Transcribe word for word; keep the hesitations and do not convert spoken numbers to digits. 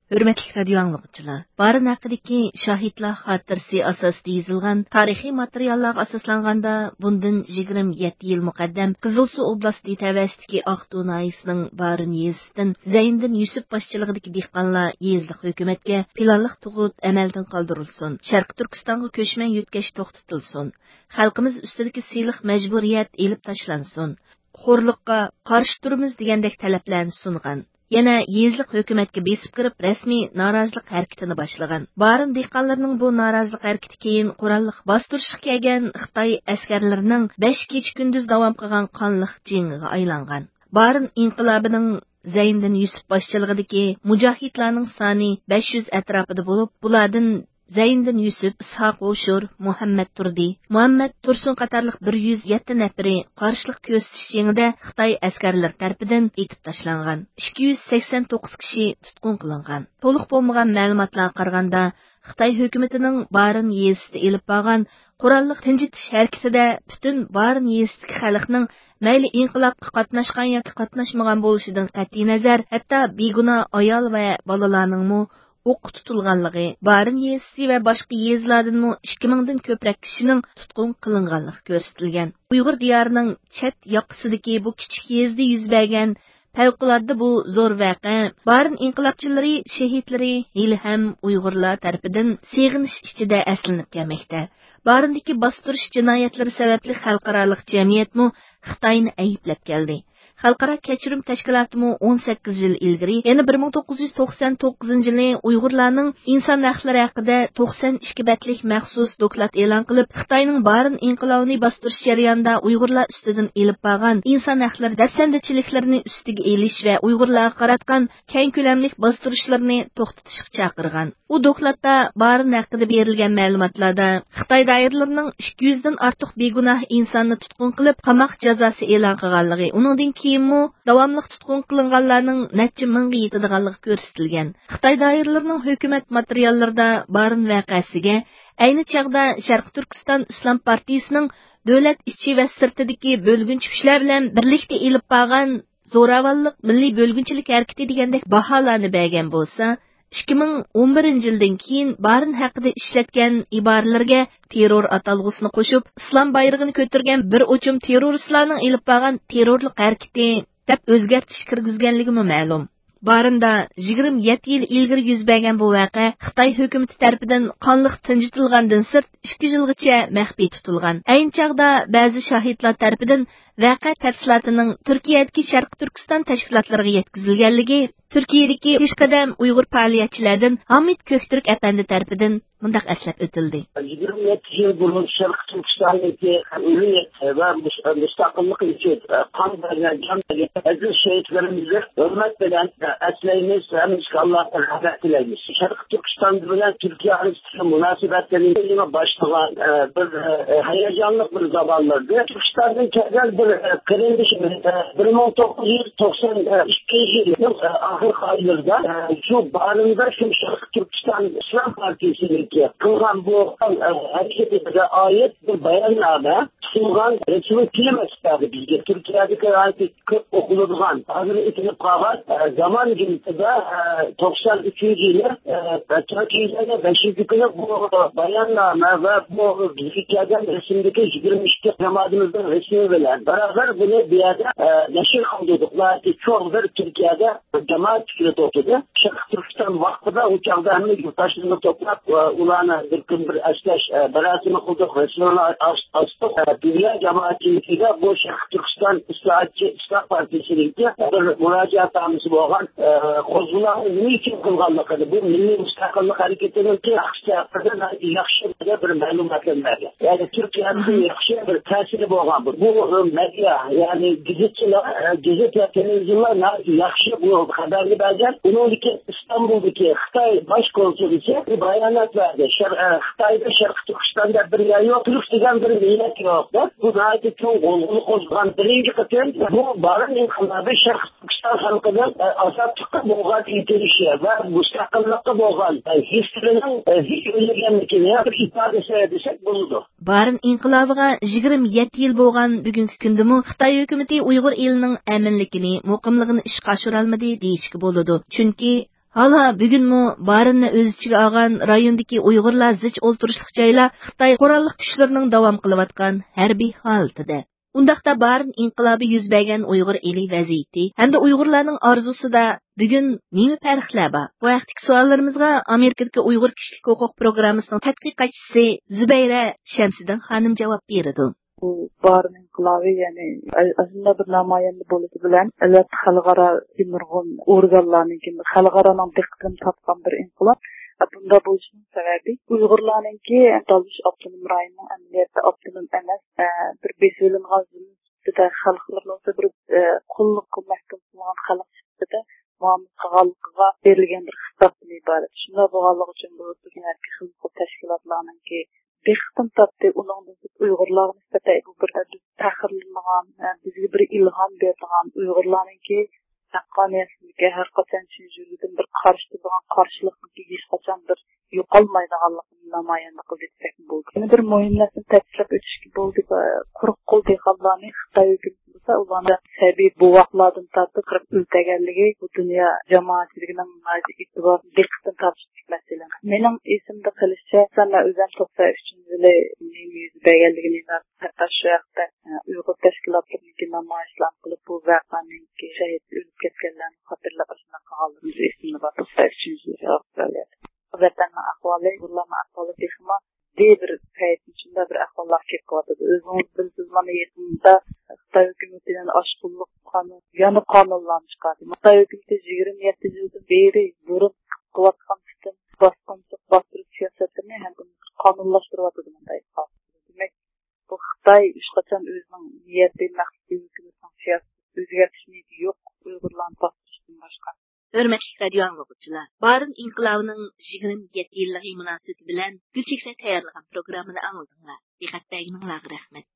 Hürmetli radio anlıqçılar, barın haqidagi şahitlar xotirasi asosida yozilgan tarixiy materiallarga asoslanganda bundan yigirma yetti yil muqaddam Qizilsuv oblasti tavasidagi Aqto'y noyisining barin yezisidan Zayniddin Yusuf boshchiligidagi dehqonlar yezlik hukumatga planliq tug'ut amaldan qoldirilsin, Sharq Turkistonga ko'chman yutkash to'xtatilsin, xalqimiz ustidagi siyliq majburiyat elib tashlansin, xo'rliqqa qarshi turimiz degandek talablarni sungan. Yana yezlik hukumatga besib kirib rasmiy norozilik harakatini boshlagan. Barin dehqonlarning bu norozilik harakati keyin qurolliq bostirishga kelgan Xitoy askarlarining besh kecha kunduz davom qilgan qonliq jangiga aylangan. Barin inqilobining Zayniddin Yusuf boshchiligidagi mujohidlarning soni besh yuz atrofida bo'lib, bulardan Zayniddin Yusuf, Ishaq O'shur, Muhammad Turdi, Muhammad Tursun qatorliq bir yuz yetti nafari qarshilik ko'rsatish jangida Xitoy askarlari tarafidan ekib tashlangan. ikki yuz sakson to'qqiz kishi tutqun qilingan. To'liq bo'lmagan ma'lumotlarga qaraganda, Xitoy hukumatining Barin yezisida elib borgan qurolliq tinchitish harakatida butun Barin yezisidagi xalqning mayli inqilobga qatnashgan yoki qatnashmagan bo'lishidan qat'iy nazar, hatto begunoh ayol va bolalarning o'q tutilganligi, Barin yezisi va boshqa yezlardan ikki mingdan ko'proq kishining tutqun qilinganligi ko'rsatilgan. Uyg'ur diyorining chet yoqasidagi bu kichik yezda yuz bergan favqulodda bu zo'r voqea Barin inqilobchilari shahidlari hali ham Uyg'urlar tarafidan seg'inish ichida aslanib kelmoqda. Barindagi bostirish jinoyatlari sababli xalqaro jamiyatmi Xitoyni ayblab keldi. Xalqaro kechirim tashkilotimi o'n sakkiz yil ilgari, yana bir ming to'qqiz yuz to'qson to'qqizinchi yili Uyg'urlarning inson huquqlari haqida to'qson ikki betlik maxsus doklad e'lon qilib, Xitoyning Barin inqilobini bostirish jarayonida Uyg'urlar ustidan elib borgan inson huquqlari dafsandachiliklarni ustiga elish va Uyg'urlarga qaratgan keng ko'lamli bostirishlarni to'xtatishga chaqirgan. U dokladda Barin haqida berilgan ma'lumotlarda Xitoy doiralarining ikki yuzdan ortiq begunoh insonni tutqun qilib, qamoq jazosi e'lon qilganligi, uningdan keyinmi davomli tutqun qilinganlarning necha mingga yetadiganligi ko'rsatilgan. Xitoy doiralarining hukumat materiallarida Barin voqeasiga ayni chog'da Sharq Turkiston Islom partiyasining davlat ichi va sirtidagi bo'lgunchi kuchlar bilan birlikda elib borgan zo'ravonlik milliy bo'lgunchilik harakati degandek baholarni bergan bo'lsa, ikki ming o'n birinchi yildan keyin Barin haqida ishlatgan iboralarga terror atalg'usini qo'shib, islom bayrog'ini ko'targan bir o'chim terroristlarning elib borgan terrorlik harakati deb o'zgartish kirgizganligi ma'lum. Barinda yigirma yetti yil ilgari yuz bergan bu voqea Xitoy hukumati tomonidan qonliq tinchitilgandan sirt ikki yilgacha maxfiy tutilgan. Ayni chog'da ba'zi shahidlar tomonidan voqea tafsilotining Turkiyadagi Sharq Turkiston tashkilotlariga yetkazilganligi Turkiyadagi peshqadam Uyg'ur faoliyatchilaridan Hamid Ko'kturk apandi tomonidan bundaq eslab o'tildi. yigirma yetti yil burun Sharq Turkistondagi ulug' va mustaqillik uchun qon bergan aziz shahidlarimizni hurmat bilan eslaymiz va Allohdan rahmat tilaymiz. Sharq Turkiston bilan Turkiya arasındagi munosabatlarni boshlagan bir hayajonli bir zamonlarda Turkistondan kelgan bir qirindishimiz bir ming to'qqiz yuz to'qson ikkinchi yilning oxirgi oylarida shu Barinda shu Sharq Turkiston Islom partiyasining qilgan bu harakatiga oid bir bayonnoma sungan resmi film chiqadi bizga. Turkiyadagi ko'p o'qiladigan hozir etilib qolgan zamon giltida to'qson uchinchi yili Turkiyaga beshinchi kuni bu bayonnoma va bu bizga kelgan rasmdagi yigirma ikki jamoatimizning rasmi bilan barabar buni bu yerda nashr qildik. Cho'q bir Turkiyada jamoat fikri to'pladi. Sharq Turkiston vaqtida u chog'da hamma yurtdoshlarni to'plab ularni bir kun bir aslash barasini qildik. Rasmini ochdik. Dünya jamoatchiligiga bu Sharq Turkiston Islohotchi Islom partiyasiga bir murojaatimiz bo'lgan. Qo'zg'olonni nima uchun qilganligini, bu milliy mustaqillik harakatining yaxshi bir ma'lumotlar bergan. Ya'ni Turkiyada yaxshi bir ta'siri bo'lgan. Bu media, ya'ni gazetchilar, gazet va televiziyalar yaxshi bu xabarni bergan. Uningki Istanbuldagi Xitoy bosh konsulisi bir bayonot berdi. Xitoyda Sharq Turkistonda bir yer yo'q, turk degan bir millat yo'q. Bu gayet çok olgun kozgan birinci kısım bu Barin inqilobi Sharq Turkiston xalqidan azodlikqa bo'lgan intilishi va mustaqillikqa bo'lgan hissining hech o'lganligini ifodasi desak bo'ladi. Barin inqilobiga yigirma yetti yil bo'lgan bugungi kundami Xitoy hukumati Uyg'ur elining aminligini, muqimligini ishga oshira olmadi deyishga bo'ladi. Chunki Hala bugunmi Barinni o'z ichiga olgan rayondagi Uyg'urlar zich o'ltirishlik joylar Xitoy qurolli kuchlarining davom qilayotgan harbiy holatida. Undaqda Barin inqilobi yuz bergan Uyg'ur eli vaziyati hamda Uyg'urlarning orzusida bugun nima farqlar bor? Bu haqdagi savollarimizga Amerikadagi Uyg'ur kishilik huquq programmasining tadqiqotchisi Zubayra Shamsiddin xonim javob berdi. Bu Barin inqilobi ya'ni aslında bir namoyanda bo'lishi bilan albatta xalqaro nurg'un organlarning xalqaroning diqqatini topgan bir inqilob. Bunda bo'lishining sababi Uyg'urlarningki Dalvish avtonom rayonining amaliyotda avtonom emas bir besilingan zulmda xalqlarning bir qulluq mahkum qilingan xalq sifatida muomala qilganligiga berilgan bir xitob iborat. Shunda bo'lganligi uchun bu harbiy xizmat tashkilotlarningki diqqatini topdi, uning Uyg'urlar nisbatan bu bir tahrirlangan, bizga bir ilhom beradigan Uyg'urlarningki haqqoniyatga har qachon chunjurdan bir qarshi turgan qarshilikni hech qachon bir yo'qolmaydiganligini namoyon qilib etsak bo'ldi. Yana bir muhim narsa ta'kidlab o'tishga bo'ldi. Quruq qo'l dehqonlarning Xitoy hukumati bo'lsa, ularning sabiy buvoqlardan tortib qirib o'ltaganligi bu dunyo jamoatchiligining e'tibor diqqatini tortish masala. Mening esimda qilishcha, sana o'zim to'qson uchinchi yili nima yuz berganligini hatto shu vaqtda Uyg'ur tashkilotlarining namoyishlar qilib bu voqeaning shahid o'lib ketganlarni xotirlab ashuna qolganligimiz esimda bor. to'qson uchinchi yil Vatanın ahvali, Uyg'urlarning ahvoli texmo bir payt içinde bir ahvollar kelib qoladi. O'zingiz bilasiz, mana yaqinda Xitoy hukumatining oshqullik qonun, yana qonunlarni chiqardi. Xitoy hukumati yigirma yetti yildan beri burun qilayotgan sistem bosqinchilik bostirish siyosatini ham qonunlashtiryapti bunday. Demak, bu Xitoy hech qachon o'zining niyati maqsadi hukumatining siyosatini o'zgartirish niyati yo'q, Uyg'urlarni bostirishdan boshqa. Hörmətli radio anlıqçılar, Barin inqilabının yigirma yetti yillığı münasibati bilan Gülçeksə tayyorlagan programmani anladыңlar. Diqqət bəginizlərə rəhmət.